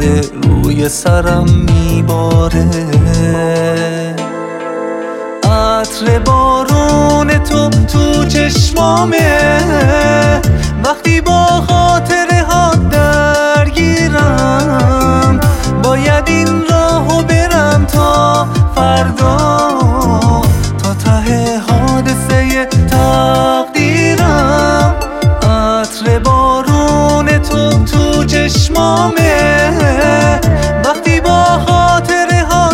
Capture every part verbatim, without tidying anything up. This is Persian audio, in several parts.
داره روی سرم میباره. عطر بارون تو تو چشمامه، وقتی با خاطره ها درگیرم باید این راهو برم تا فردا، تا ته حادثه تقدیرم. عطر بارون تو تو چشمامه، وقتی با خاطره ها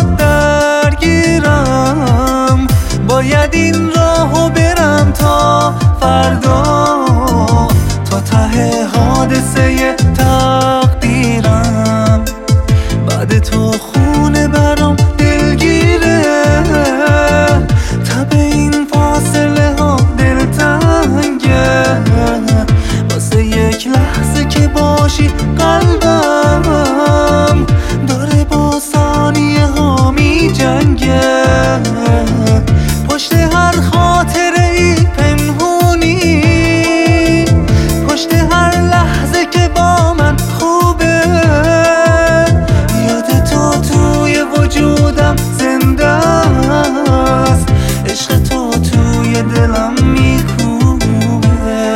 درگیرم باید این راهو برم تا فردا، تا ته حادثه تقدیرم. بعد تو خونه برام دلگیره، تب این فاصله ها دلتنگه، واسه یک لحظه که باشی قلبم داره با ثانیه ها می جنگه. پشت هر خاطره ای پنهونی، پشت هر لحظه که با من خوبه، یاد تو توی وجودم زنده است، عشق تو توی دلم میکوبه.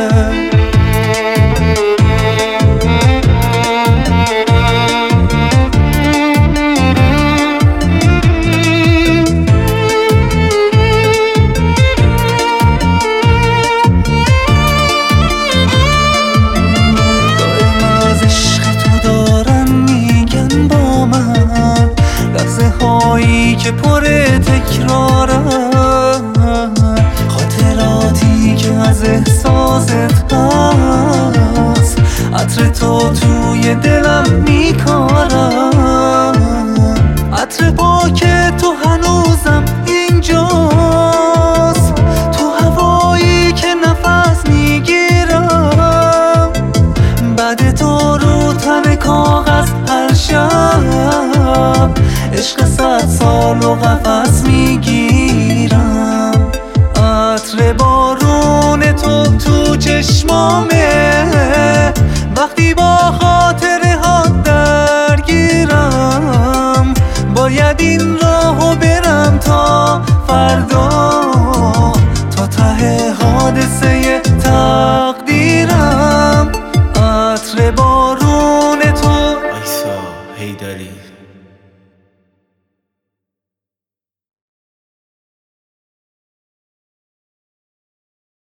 که پر تکرارم، خاطراتی که از احساست هست، عطر تو توی دلم میکارم. عطر پاک تو هنوزم اینجاست، تو هوایی که نفس میگیرم، بعد تو رو تن کاغذ هر شب عشق صد سال و قفس میگیرم. عطر بارون تو تو چشمامه، وقتی با خاطره ها درگیرم باید این راهو برم تا فردا، تا ته حادثه تقدیرم. عطر بارون تو آیسا هیدری